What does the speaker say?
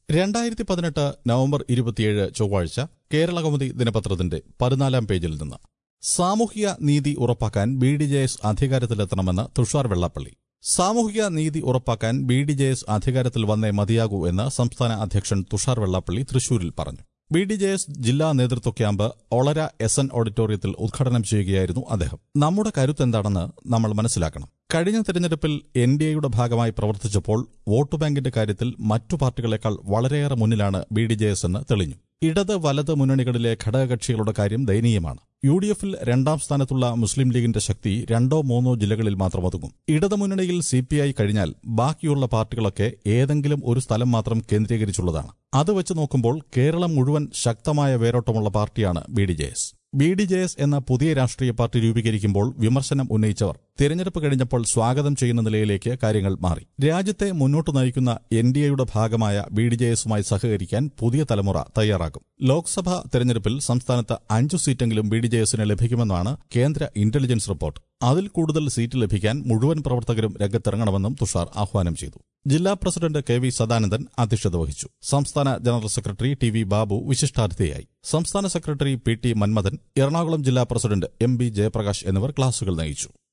2018 November 27 ചൊവ്വാഴ്ച കേരളകൗമുദി ദിനപത്രത്തിന്റെ 14-ാം പേജിൽ നിന്ന് സാമൂഹിക നീതി ഉറപ്പാക്കാൻ ബിഡിജെഎസ് അധികാരത്തിലെത്തണമെന്ന് തുഷാർ വെള്ളാപ്പള്ളി. സാമൂഹിക നീതി ഉറപ്പാക്കാൻ ബിഡിജെഎസ് അധികാരത്തിൽ വന്നേ മതിയാകൂ എന്ന് സംസ്ഥാന അധ്യക്ഷൻ തുഷാർ വെള്ളാപ്പള്ളി തൃശൂരിൽ പറഞ്ഞു. ബിഡിജെഎസ് ജില്ലാ നേതൃത്വ ക്യാമ്പ് ഒളര SN ഓഡിറ്റോറിയത്തിൽ ഉദ്ഘാടനം ചെയ്യുകയായിരുന്നു അദ്ദേഹം. നമ്മുടെ കരുത്തെന്താണെന്ന് നമ്മൾ മനസ്സിലാക്കണം. കഴിഞ്ഞ തെരഞ്ഞെടുപ്പിൽ NDAയുടെ ഭാഗമായി പ്രവർത്തിച്ചപ്പോൾ വോട്ട് ബാങ്കിന്റെ കാര്യത്തിൽ മറ്റു പാർട്ടികളെക്കാൾ വളരെയേറെ മുന്നിലാണ് ബിഡിജെഎസ് എന്ന് തെളിഞ്ഞു. ഇടത് വലത് മുന്നണികളിലെ ഘടകകക്ഷികളുടെ കാര്യം ദയനീയമാണ്. UDFൽ 2ാം സ്ഥാനത്തുള്ള മുസ്ലിം ലീഗിന്റെ ശക്തി 2-3 ജില്ലകളിൽ മാത്രം ഒതുങ്ങും. ഇടതുമുന്നണിയിൽ CPI കഴിഞ്ഞാൽ ബാക്കിയുള്ള പാർട്ടികളൊക്കെ ഏതെങ്കിലും ഒരു സ്ഥലം മാത്രം കേന്ദ്രീകരിച്ചുള്ളതാണ്. അത് വെച്ച് നോക്കുമ്പോൾ കേരളം മുഴുവൻ ശക്തമായ വേരോട്ടമുള്ള പാർട്ടിയാണ് ബിഡിജെഎസ്. ബിഡിജെഎസ് എന്ന പുതിയ രാഷ്ട്രീയ പാർട്ടി രൂപീകരിക്കുമ്പോൾ വിമർശനം ഉന്നയിച്ചവർ തിരഞ്ഞെടുപ്പ് കഴിഞ്ഞപ്പോൾ സ്വാഗതം ചെയ്യുന്ന നിലയിലേക്ക് കാര്യങ്ങൾ മാറി. രാജ്യത്തെ മുന്നോട്ട് നയിക്കുന്ന NDAയുടെ ഭാഗമായ ബിഡിജെഎസുമായി സഹകരിക്കാൻ പുതിയ തലമുറ തയ്യാറാകും. ലോക്സഭാ തെരഞ്ഞെടുപ്പിൽ സംസ്ഥാനത്ത് 5 സീറ്റെങ്കിലും ബിഡിജെഎസിന് ലഭിക്കുമെന്നാണ് കേന്ദ്ര ഇന്റലിജൻസ് റിപ്പോർട്ട്. അതിൽ കൂടുതൽ സീറ്റ് ലഭിക്കാൻ മുഴുവൻ പ്രവർത്തകരും രംഗത്തിറങ്ങണമെന്നും തുഷാർ ആഹ്വാനം ചെയ്തു. ജില്ലാ പ്രസിഡന്റ് KV സദാനന്ദൻ അധ്യക്ഷത വഹിച്ചു. സംസ്ഥാന ജനറൽ സെക്രട്ടറി TV ബാബു വിശിഷ്ടാതിഥിയായി. സംസ്ഥാന സെക്രട്ടറി PT മന്മഥൻ, എറണാകുളം ജില്ലാ പ്രസിഡന്റ് MB ജയപ്രകാശ് എന്നിവർ ക്ലാസുകൾ നയിച്ചു.